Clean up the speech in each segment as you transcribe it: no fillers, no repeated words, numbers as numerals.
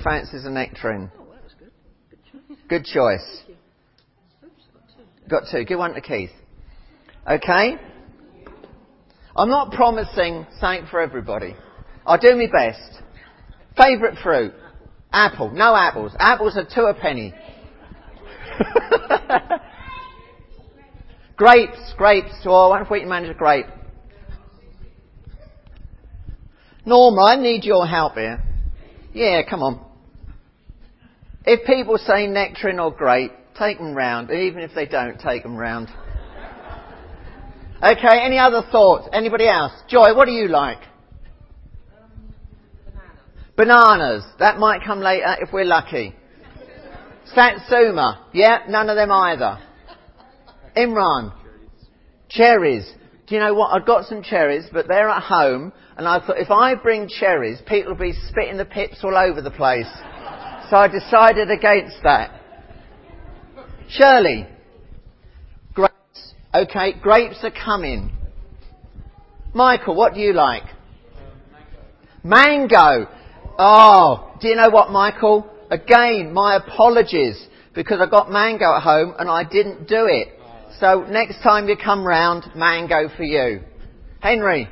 fancies a nectarine? Oh, that was good. Good choice. Thank you. Oops, Got two. Give one to Keith. Okay? I'm not promising something for everybody. I'll do my best. Favourite fruit? Apple. No apples. Apples are 2 a penny. Grapes. Oh, I wonder if we can manage a grape. Norma, I need your help here. Yeah, come on. If people say nectarine or grape, take them round. Even if they don't, take them round. Okay, any other thoughts? Anybody else? Joy, what do you like? Bananas. That might come later if we're lucky. Satsuma. Yeah, none of them either. Imran. Cherries. Do you know what? I've got some cherries, but they're at home, and I thought if I bring cherries, people will be spitting the pips all over the place. So I decided against that. Shirley. Grapes. Okay, grapes are coming. Michael, what do you like? Mango. Oh, do you know what, Michael? Again, my apologies, because I got mango at home and I didn't do it. So next time you come round, mango for you. Henry?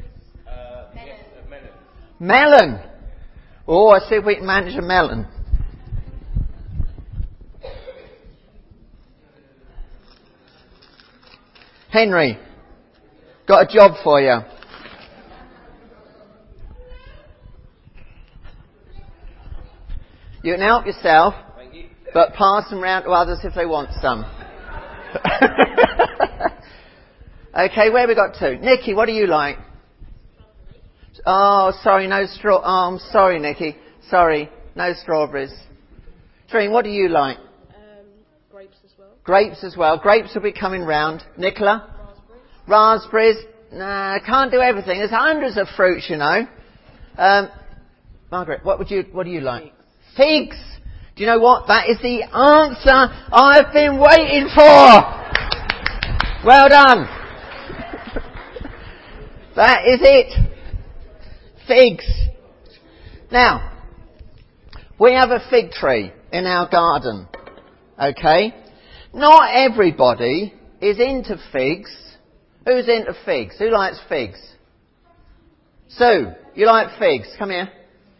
Melon. Oh, I see if we can manage a melon. Henry, got a job for you. You can help yourself, but pass them round to others if they want some. Okay, where have we got to? Nikki, what do you like? Oh, sorry, no straw. Oh, I'm sorry, Nikki. Sorry, no strawberries. Trine, what do you like? Grapes as well. Grapes as well. Grapes will be coming round. Nicola? Raspberries. Nah, can't do everything. There's hundreds of fruits, you know. Margaret, what do you like? Figs. Do you know what? That is the answer I've been waiting for. Well done. That is it. Figs. Now, we have a fig tree in our garden. Okay? Not everybody is into figs. Who's into figs? Who likes figs? Sue, you like figs? Come here.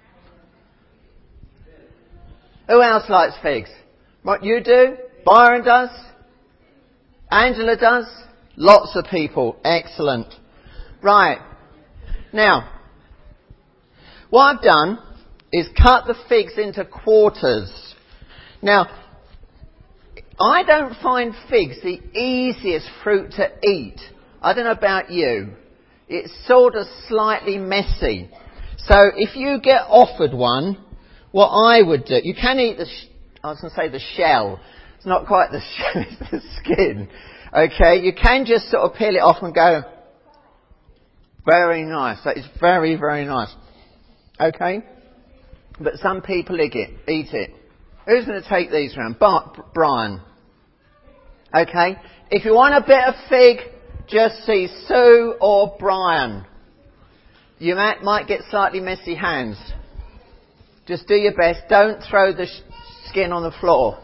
Who else likes figs? What, you do? Byron does? Angela does? Lots of people. Excellent. Right. Now, what I've done is cut the figs into quarters. Now, I don't find figs the easiest fruit to eat. I don't know about you. It's sort of slightly messy. So if you get offered one, what I would do, you can eat I was going to say the shell. It's not quite the shell, it's the skin. Okay, you can just sort of peel it off and go, very nice. That is very, very nice. Okay? But some people eat it. Who's going to take these round? Brian. Okay? If you want a bit of fig, just see Sue or Brian. You might get slightly messy hands. Just do your best. Don't throw the skin on the floor.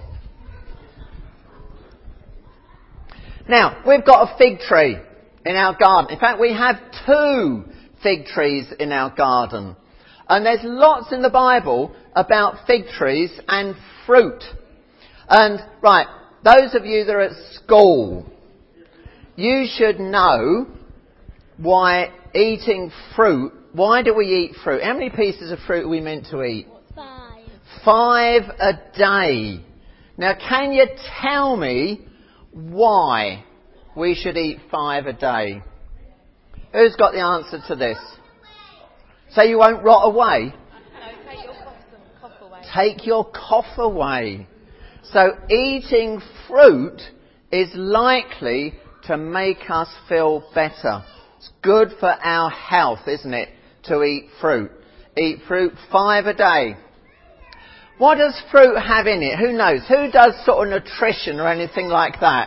Now, we've got a fig tree in our garden. In fact, we have 2 fig trees in our garden. And there's lots in the Bible about fig trees and fruit. And, right, those of you that are at school, you should know why eating fruit, why do we eat fruit? How many pieces of fruit are we meant to eat? 5. 5 a day. Now, can you tell me why we should eat 5 a day? Who's got the answer to this? So you won't rot away? No, take your cough away. Take your cough away. So eating fruit is likely to make us feel better. It's good for our health, isn't it, to eat fruit? Eat fruit 5 a day. What does fruit have in it? Who knows? Who does sort of nutrition or anything like that?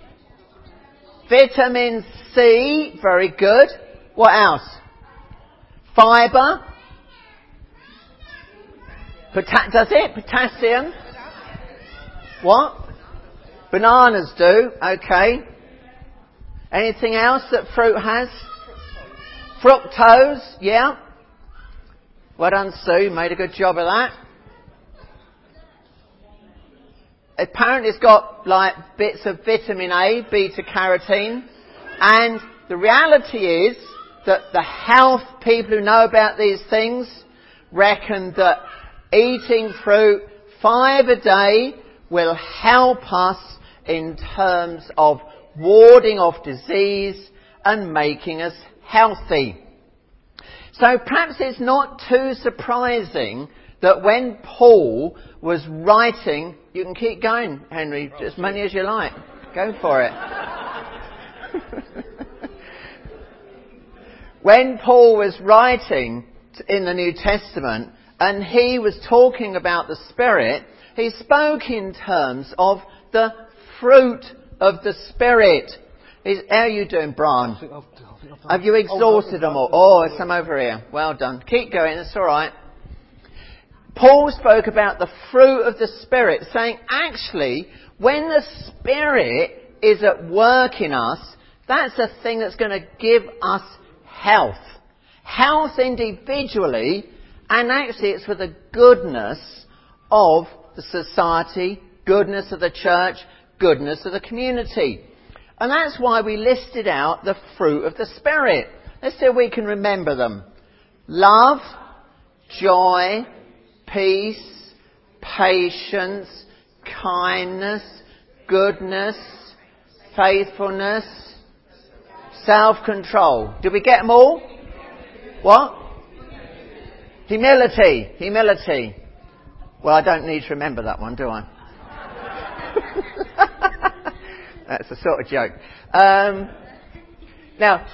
Vitamin C, very good. What else? Fibre. Does it? Potassium? What? Bananas do. Okay. Anything else that fruit has? Fructose. Yeah. Well done, Sue. Made a good job of that. Apparently it's got like bits of vitamin A, beta carotene. And the reality is that the health people who know about these things reckon that eating fruit 5 a day will help us in terms of warding off disease and making us healthy. So perhaps it's not too surprising that when Paul was writing, you can keep going, Henry, as many as you like. Go for it. When Paul was writing in the New Testament and he was talking about the Spirit, he spoke in terms of the fruit of the Spirit. How are you doing, Brian? Have you exhausted them all? Oh, some over here. Well done. Keep going, that's alright. Paul spoke about the fruit of the Spirit, saying actually, when the Spirit is at work in us, that's the thing that's going to give us health. Health individually, and actually it's for the goodness of the society, goodness of the church, goodness of the community. And that's why we listed out the fruit of the Spirit. Let's see if we can remember them. Love, joy, peace, patience, kindness, goodness, faithfulness, self-control. Did we get them all? What? Humility. Well, I don't need to remember that one, do I? That's a sort of joke. Now,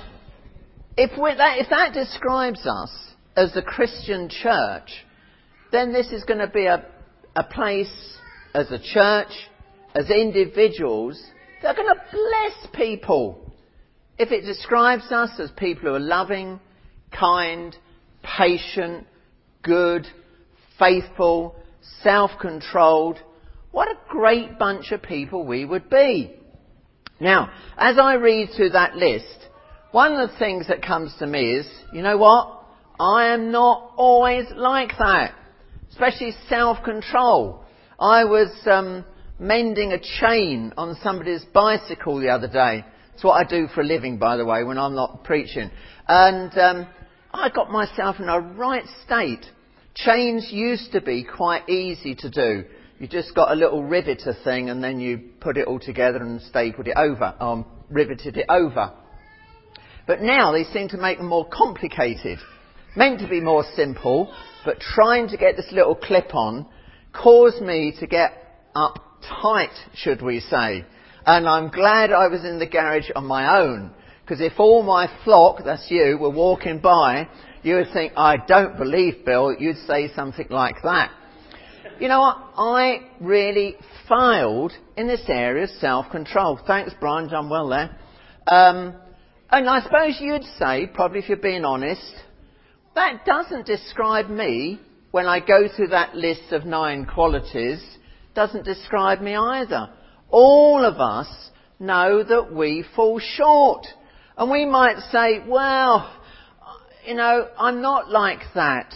if that describes us as the Christian church, then this is going to be a place as a church, as individuals, that are going to bless people. If it describes us as people who are loving, kind, patient, good, faithful, self-controlled, what a great bunch of people we would be. Now, as I read through that list, one of the things that comes to me is, you know what? I am not always like that. Especially self-control. I was mending a chain on somebody's bicycle the other day. It's what I do for a living, by the way, when I'm not preaching. And I got myself in a right state. Chains used to be quite easy to do. You just got a little riveter thing and then you put it all together and stapled it over, riveted it over. But now they seem to make them more complicated. Meant to be more simple, but trying to get this little clip on caused me to get uptight, should we say. And I'm glad I was in the garage on my own. Because if all my flock, that's you, were walking by, you would think, I don't believe, Bill, you'd say something like that. You know what? I really failed in this area of self-control. Thanks, Brian, done well there. And I suppose you'd say, probably if you're being honest, that doesn't describe me when I go through that list of 9 qualities. Doesn't describe me either. All of us know that we fall short. And we might say, well, you know, I'm not like that.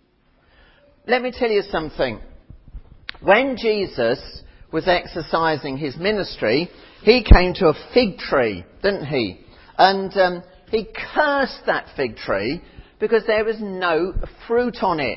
Let me tell you something. When Jesus was exercising his ministry, he came to a fig tree, didn't he? And he cursed that fig tree because there was no fruit on it.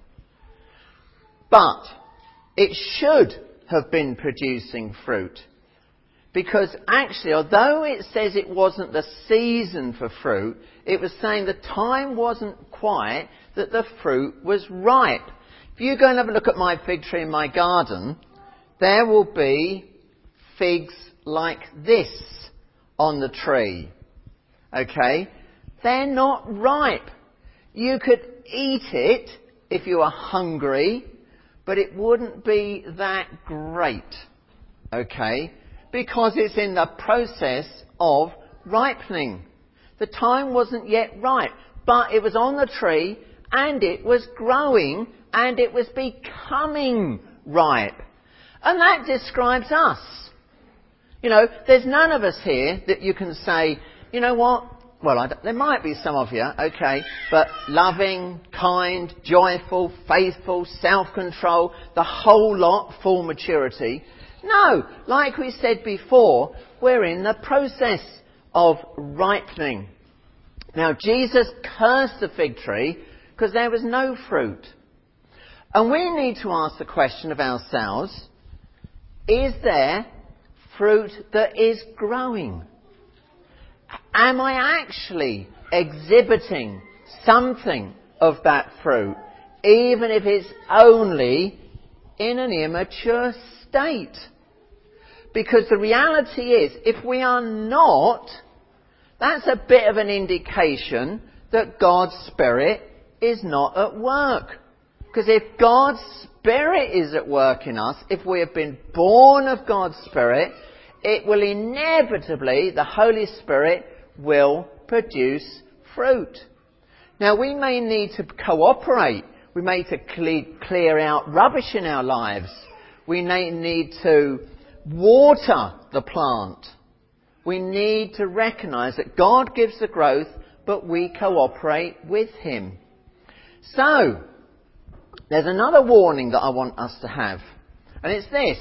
But it should have been producing fruit. Because actually, although it says it wasn't the season for fruit, it was saying the time wasn't quite that the fruit was ripe. If you go and have a look at my fig tree in my garden, there will be figs like this on the tree. Okay? They're not ripe. You could eat it if you were hungry, but it wouldn't be that great. Okay? Because it's in the process of ripening. The time wasn't yet ripe, but it was on the tree and it was growing and it was becoming ripe. And that describes us. You know, there's none of us here that you can say, you know what? Well, there might be some of you, okay, but loving, kind, joyful, faithful, self-control, the whole lot, full maturity. No, like we said before, we're in the process of ripening. Now, Jesus cursed the fig tree because there was no fruit. And we need to ask the question of ourselves, is there fruit that is growing? Am I actually exhibiting something of that fruit, even if it's only in an immature state? Because the reality is, if we are not, that's a bit of an indication that God's Spirit is not at work. Because if God's Spirit is at work in us, if we have been born of God's Spirit, it will inevitably, the Holy Spirit will produce fruit. Now, we may need to cooperate. We may need to clear out rubbish in our lives. We may need to water the plant. We need to recognise that God gives the growth, but we cooperate with Him. So, there's another warning that I want us to have. And it's this.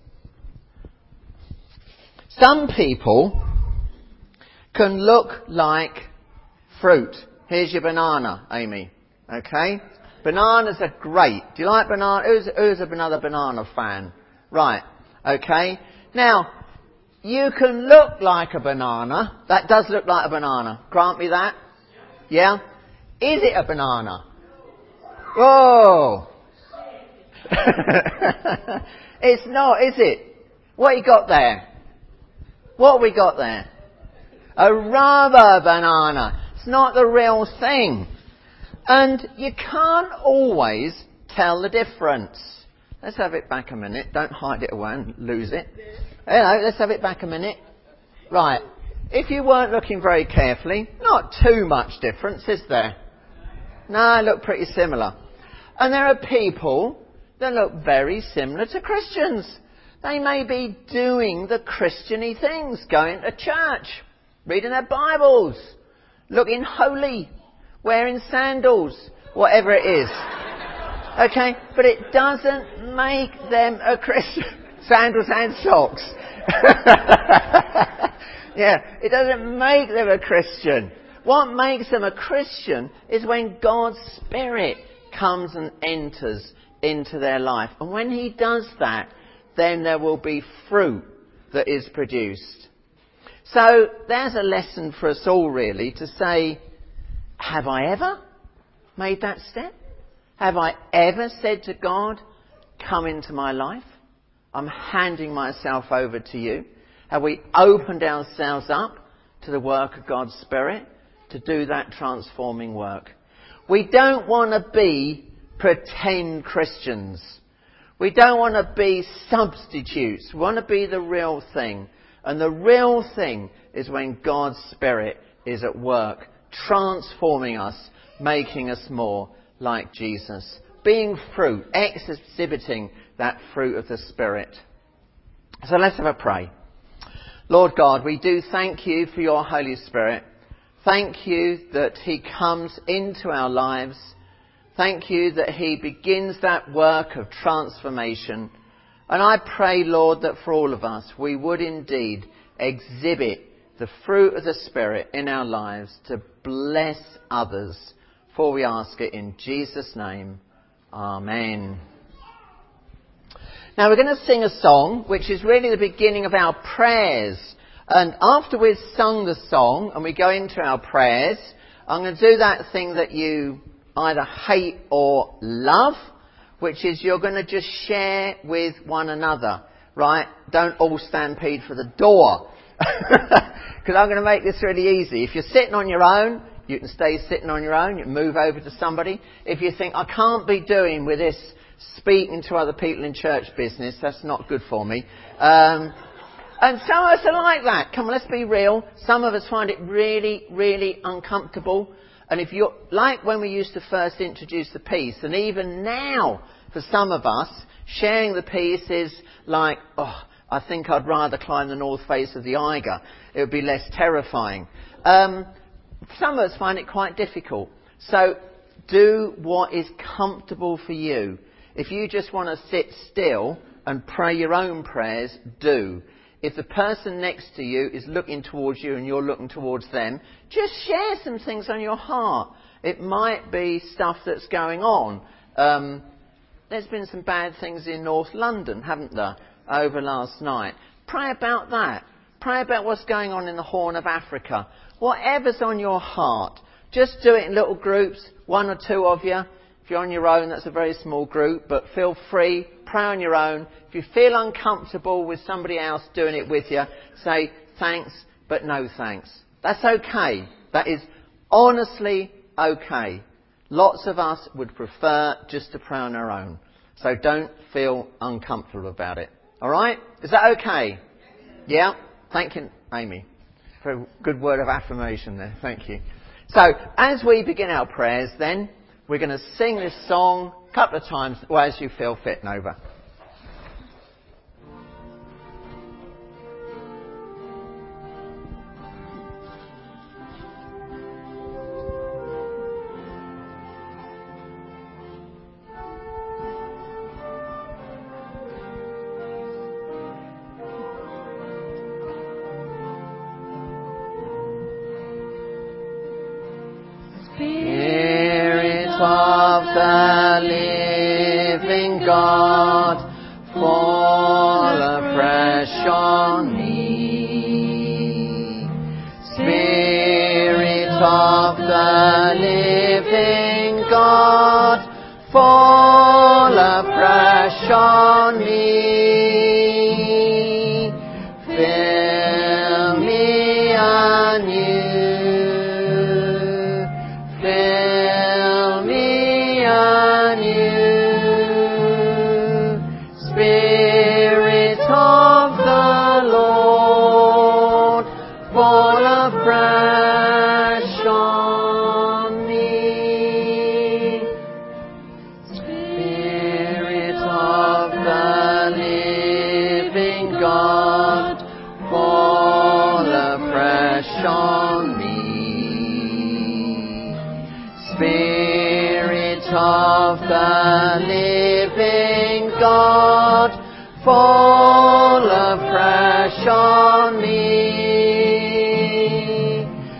Some people can look like fruit. Here's your banana, Amy. Okay? Bananas are great. Do you like banana? Who's another banana fan? Right. Okay? Now, you can look like a banana. That does look like a banana. Grant me that? Yeah? Is it a banana? Whoa! It's not, is it? What you got there? What have we got there? A rubber banana. It's not the real thing. And you can't always tell the difference. Let's have it back a minute. Don't hide it away and lose it. Hello, let's have it back a minute. Right. If you weren't looking very carefully, not too much difference, is there? No, look pretty similar. And there are people that look very similar to Christians. They may be doing the Christian-y things, going to church, reading their Bibles, looking holy, wearing sandals, whatever it is. Okay? But it doesn't make them a Christian. Sandals and socks. Yeah, it doesn't make them a Christian. What makes them a Christian is when God's Spirit comes and enters into their life. And when He does that, then there will be fruit that is produced. So there's a lesson for us all really to say, have I ever made that step? Have I ever said to God, come into my life? I'm handing myself over to you. Have we opened ourselves up to the work of God's Spirit to do that transforming work? We don't want to be pretend Christians. We don't want to be substitutes. We want to be the real thing. And the real thing is when God's Spirit is at work, transforming us, making us more like Jesus. Being fruit, exhibiting that fruit of the Spirit. So let's have a pray. Lord God, we do thank you for your Holy Spirit. Thank you that He comes into our lives. Thank you that He begins that work of transformation. And I pray, Lord, that for all of us, we would indeed exhibit the fruit of the Spirit in our lives to bless others. For we ask it in Jesus' name. Amen. Now we're going to sing a song which is really the beginning of our prayers. And after we've sung the song and we go into our prayers, I'm going to do that thing that you either hate or love, which is you're going to just share with one another, right? Don't all stampede for the door. Because I'm going to make this really easy. If you're sitting on your own, you can stay sitting on your own. You can move over to somebody. If you think, I can't be doing with this speaking to other people in church business, that's not good for me. And some of us are like that. Come on, let's be real. Some of us find it really, really uncomfortable. And if you're, like when we used to first introduce the peace, and even now, for some of us, sharing the peace is like, oh, I think I'd rather climb the north face of the Eiger. It would be less terrifying. Some of us find it quite difficult. So do what is comfortable for you. If you just want to sit still and pray your own prayers, do. If the person next to you is looking towards you and you're looking towards them, just share some things on your heart. It might be stuff that's going on. There's been some bad things in North London, haven't there, over last night. Pray about that. Pray about what's going on in the Horn of Africa. Whatever's on your heart, just do it in little groups, 1 or 2 of you. If you're on your own, that's a very small group, but feel free, pray on your own. If you feel uncomfortable with somebody else doing it with you, say thanks, but no thanks. That's okay. That is honestly okay. Lots of us would prefer just to pray on our own. So don't feel uncomfortable about it. All right? Is that okay? Yeah? Thank you, Amy, for a good word of affirmation there. Thank you. So, as we begin our prayers then, we're going to sing this song a couple of times, well, as you feel fit, Nova. Spirit of the living God, fall afresh on me. Spirit of the living God, fall afresh on me. Fill me anew. Fill me anew, Spirit of the Lord, fall afresh on me. Spirit of the living God, fall afresh on me. Spirit of the living God, fall afresh on me.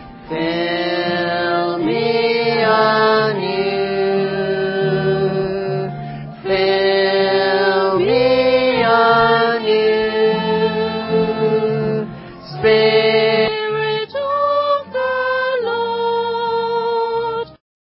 Fill me anew. Fill me anew. Spirit